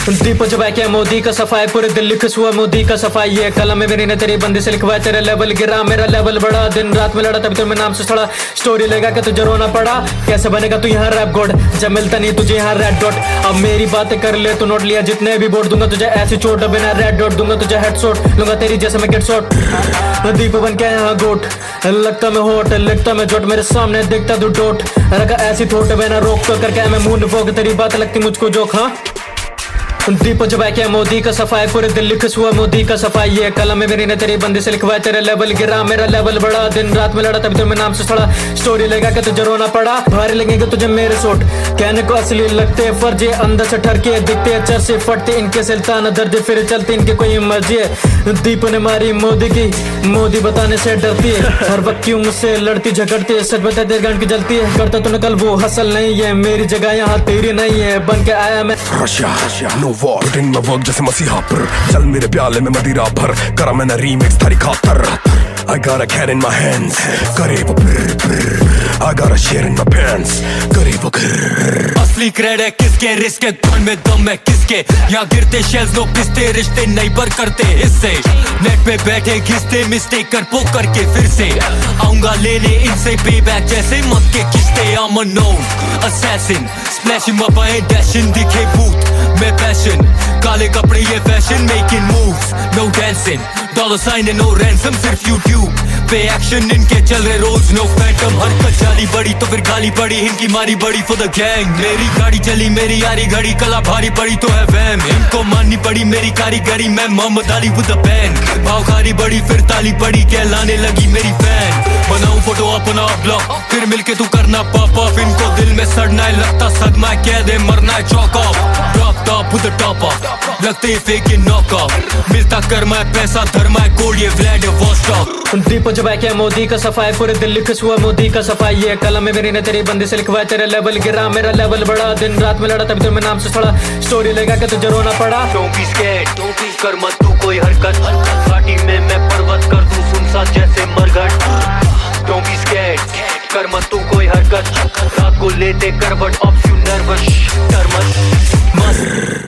दीप जब क्या मोदी का सफाई, पूरे दिल्ली खुश हुआ मोदी का सफाई। ये कलम में मेरी ने तेरी बंदी से लिखवाया, तेरे लेवल गिरा मेरा लेवल बढ़ा। दिन रात में लड़ा तभी तो मैं नाम से सड़ा, स्टोरी लेगा कि तुझे रोना पड़ा। कैसे बनेगा तू यहाँ रैप गॉड जब मिलता नहीं तुझे यहाँ रेड डॉट। अब मेरी बातें कर ले तू नोट लिया, जितने भी वोट दूंगा तुझे ऐसी चोट, बिना रेड डॉट दूंगा तुझे हेड शॉट, लूंगा तेरी जैसे मैं गेट शॉट। दीप बन के यहाँ गोट, लगता मैं होट लिखता मैं जोट, मेरे सामने देखता तू डोट, रखा ऐसी थोट बिना रोक तो करके मैं मुंह फोक, तेरी बात लगती मुझको जोक। हाँ दीप जब क्या मोदी का सफाई, पूरे दिल्ली खुश हुआ मोदी का सफाई। ये कलम में मेरी ने तेरी बंदी से लिखवाया, तेरे लेवल गिरा मेरा लेवल बढ़ा। दिन रात में लड़ा तभी तो मैं नाम से सड़ा, स्टोरी लेगा कि तुझे रोना पड़ा। भारी लगेंगे तुझे मेरे शॉट, कहने को असली लगते फर्जी, अंदर से ठरके दिखते चर्चे फटते इनके सुल्तान दर्जे, फिर चलते इनके कोई मर्जी है। दीप ने मारी मोदी की, मोदी बताने से डरती है, हर वक्त क्यों मुझसे लड़ती झगड़ती है, सच बता दे गन की जलती है। करता तूने कल वो हसल नहीं है, मेरी जगह यहाँ तेरी नहीं है, बन के आया मैं no war putting my work जैसे मसीहा पर, चल मेरे प्याले में मदिरा भर, करा मैंने रीमिक्स थारी खातर। I got a cat in my hands, करे वो brr brr, I got a share in my pants, करे वो grr। असली क्रेड है किसके, रिस्क है कौन में दम है किसके, यहाँ गिरते शेल्स नो पिसते, रिश्ते नहीं पर करते इससे, नेट पे बैठे घिसते मिस्टेक कर पो करके फिर से आऊंगा लेने इनसे पेबैक जैसे मत के किस्ते। I'm a known assassin, splashing my by dashing, दिखे भूत मैं पैशन, काले कपड़े ये fashion, making moves no dancing, dollar sign no ransom, सिर्फ यूट्यूब पे एक्शन इनके चल रहे रोज नो फैंटम। हरकत जाली बड़ी तो फिर गाली पड़ी, इनकी मारी बड़ी फॉर द गैंग। मेरी गाड़ी चली मेरी यारी घड़ी, कला भारी पड़ी तो है वैम, इनको माननी पड़ी मेरी कारीगरी, मैं Muhammad Ali with the ban. भावखारी बड़ी फिर ताली पड़ी, कहलाने लगी मेरी फैन। बनाऊं फोटो अपना ब्लॉग फिर मिलके तू करना पॉप ऑफ, इनको दिल में सड़ना है लगता सदमा, कह दे मरना है choke off. Drop top with the top off, लगते ही फेक नॉक ऑफ, मिलता कर्मा है पैसा धर्मा है कोड ये व्लाड वॉस्टॉक। दीप जब क्या मोदी का सफाई, पूरे दिल्ली खुश हुआ मोदी का सफाई। ये कलम में मेरी ने तेरी बंदी से लिखवाया, तेरे लेवल गिरा मेरा लेवल बढ़ा। दिन रात में लड़ा तभी तो मैं नाम से सड़ा, स्टोरी लेगा कि तुझे रोना पड़ा। Don't be scared, don't be कर मत तू कोई हरकत, घाटी में मैं पर्वत कर दूं सुनसान जैसे मरघट। Don't be scared, कर मत तू कोई हरकत, रात को लेते करवट, अब क्यों नर्वस, डर मत।